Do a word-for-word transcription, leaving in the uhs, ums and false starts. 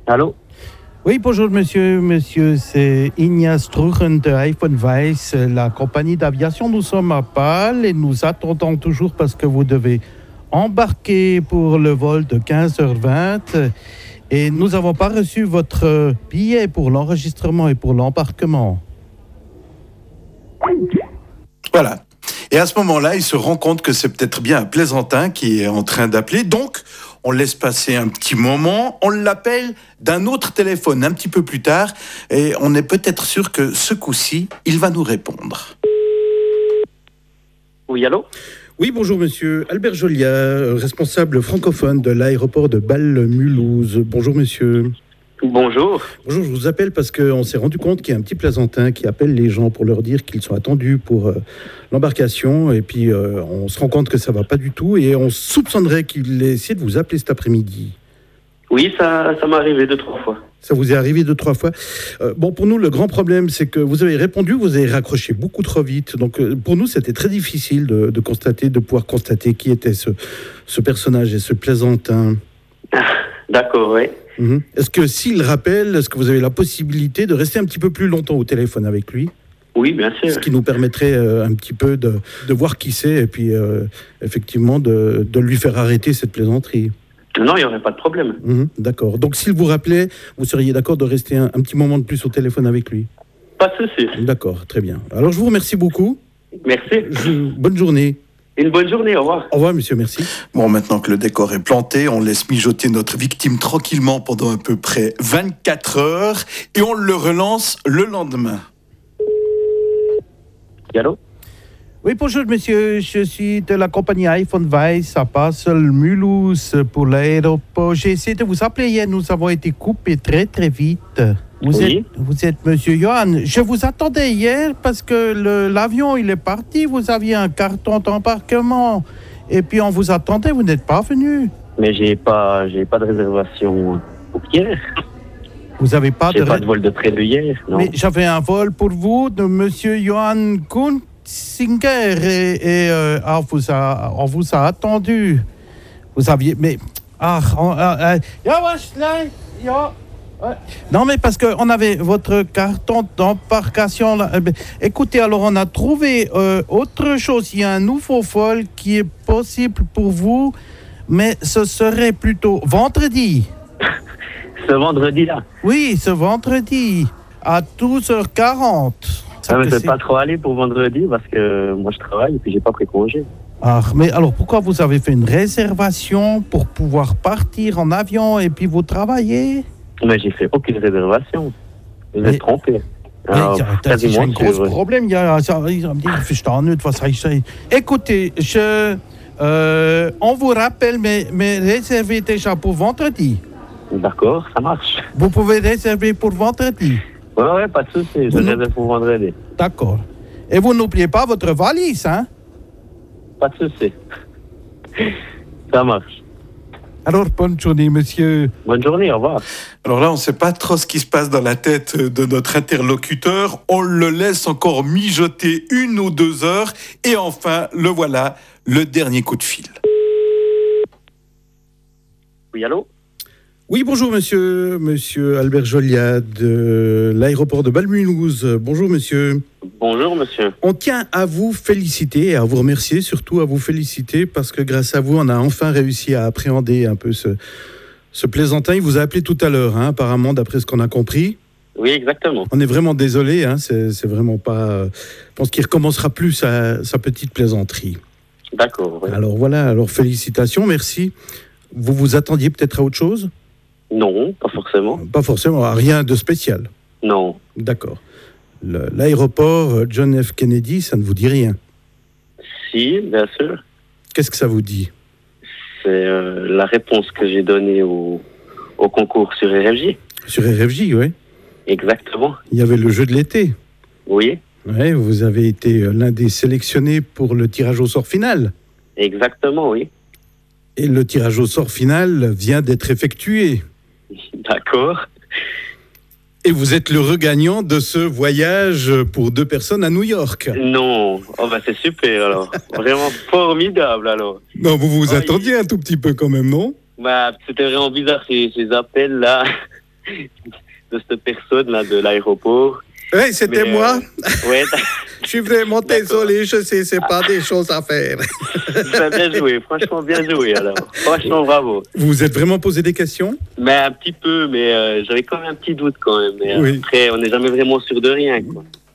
Allô? Oui, bonjour monsieur. Monsieur, c'est Ignace Struchen de iPhone Weiss, la compagnie d'aviation. Nous sommes à Pâle et nous attendons toujours parce que vous devez embarquer pour le vol de quinze heures vingt. Et nous n'avons pas reçu votre billet pour l'enregistrement et pour l'embarquement. Voilà. Et à ce moment-là, il se rend compte que c'est peut-être bien un plaisantin qui est en train d'appeler. Donc, on laisse passer un petit moment. On l'appelle d'un autre téléphone un petit peu plus tard. Et on est peut-être sûr que ce coup-ci, il va nous répondre. Oui, allô? Oui, bonjour monsieur. Albert Jolia, responsable francophone de l'aéroport de Bâle-Mulhouse. Bonjour monsieur. Bonjour. Bonjour, je vous appelle parce qu'on s'est rendu compte qu'il y a un petit plaisantin qui appelle les gens pour leur dire qu'ils sont attendus pour euh, l'embarcation. Et puis, euh, on se rend compte que ça ne va pas du tout. Et on soupçonnerait qu'il ait essayé de vous appeler cet après-midi. Oui, ça, ça m'est arrivé deux, trois fois. Ça vous est arrivé deux, trois fois. Euh, bon, pour nous, le grand problème, c'est que vous avez répondu, vous avez raccroché beaucoup trop vite. Donc, euh, pour nous, c'était très difficile de, de constater, de pouvoir constater qui était ce, ce personnage et ce plaisantin. D'accord, oui. Mmh. Est-ce que s'il rappelle, est-ce que vous avez la possibilité de rester un petit peu plus longtemps au téléphone avec lui? Oui, bien sûr. Ce qui nous permettrait euh, un petit peu de, de voir qui c'est et puis euh, effectivement de, de lui faire arrêter cette plaisanterie. Non, il n'y aurait pas de problème. Mmh, d'accord. Donc s'il vous rappelait, vous seriez d'accord de rester un, un petit moment de plus au téléphone avec lui? Pas de souci. D'accord, très bien. Alors je vous remercie beaucoup. Merci. Je, bonne journée. Une bonne journée, au revoir. Au revoir, monsieur, merci. Bon, maintenant que le décor est planté, on laisse mijoter notre victime tranquillement pendant à peu près vingt-quatre heures et on le relance le lendemain. Allô? Oui, bonjour monsieur, je suis de la compagnie iPhone Weiss à Basel-Mulhouse pour l'aéroport. J'ai essayé de vous appeler hier, nous avons été coupés très très vite. Vous, oui. êtes, vous êtes monsieur Johan. Je vous attendais hier parce que le, l'avion il est parti, vous aviez un carton d'embarquement et puis on vous attendait, vous n'êtes pas venu. Mais j'ai pas, j'ai pas de réservation pour hier. Vous avez pas j'ai de... pas de vol de prévu hier, non. Mais j'avais un vol pour vous de monsieur Johan Kunzinger et, et euh, ah, vous a, on vous a attendu. Vous aviez... Mais... Ah, on, ah, ah, ja, was, là, ja. Non, mais parce qu'on avait votre carton d'embarcation. Là. Écoutez, alors on a trouvé euh, autre chose. Il y a un nouveau vol qui est possible pour vous, mais ce serait plutôt vendredi. Ce vendredi-là? Oui, ce vendredi, à douze heures quarante. Ça ne me fait pas trop aller pour vendredi parce que moi je travaille et puis j'ai pas pris congé. Ah, mais alors pourquoi vous avez fait une réservation pour pouvoir partir en avion et puis vous travaillez? Mais j'ai fait aucune réservation. Vous mais, êtes trompé. Alors, das ist ein großes Problem. Ja, ich verstehe nicht, was ich sage. Écoutez, je, euh, on vous rappelle, mais, mais réservez déjà pour vendredi. D'accord, ça marche. Vous pouvez réserver pour vendredi? Ouais, ouais, pas de souci. Je réserve pour vendredi. D'accord. Et vous n'oubliez pas votre valise, hein? Pas de souci. Ça marche. Alors, bonne journée, monsieur. Bonne journée, au revoir. Alors là, on ne sait pas trop ce qui se passe dans la tête de notre interlocuteur. On le laisse encore mijoter une ou deux heures. Et enfin, le voilà, le dernier coup de fil. Oui, allô? Oui, bonjour, monsieur. Monsieur Albert Jolia de l'aéroport de Bâle-Mulhouse. Bonjour, monsieur. Bonjour, monsieur. On tient à vous féliciter et à vous remercier, surtout à vous féliciter, parce que grâce à vous, on a enfin réussi à appréhender un peu ce, ce plaisantin. Il vous a appelé tout à l'heure, hein, apparemment, d'après ce qu'on a compris. Oui, exactement. On est vraiment désolé, hein, c'est, c'est vraiment pas... Euh, je pense qu'il recommencera plus sa, sa petite plaisanterie. D'accord, oui. Alors voilà, alors félicitations, merci. Vous vous attendiez peut-être à autre chose? Non, pas forcément. Pas forcément, rien de spécial? Non. D'accord. Le, l'aéroport John F. Kennedy, ça ne vous dit rien? Si, bien sûr. Qu'est-ce que ça vous dit? C'est euh, la réponse que j'ai donnée au, au concours sur R F J. Sur R F J, oui. Exactement. Il y avait le jeu de l'été. Oui. Oui, vous avez été l'un des sélectionnés pour le tirage au sort final. Exactement, oui. Et le tirage au sort final vient d'être effectué. D'accord. Et vous êtes le regagnant de ce voyage pour deux personnes à New York. Non, oh bah c'est super alors. Vraiment formidable alors. Non, vous vous oh, attendiez il... un tout petit peu quand même, non? Bah, c'était vraiment bizarre ces, ces appels là. de cette personne-là de l'aéroport. Oui, c'était Mais, moi. Euh, ouais, Je suis vraiment désolé, je sais, c'est pas des choses à faire. t'as bien joué, franchement bien joué alors. Franchement bravo. Vous vous êtes vraiment posé des questions? Mais un petit peu, mais euh, j'avais quand même un petit doute quand même. Mais, Oui. Après, on n'est jamais vraiment sûr de rien, quoi.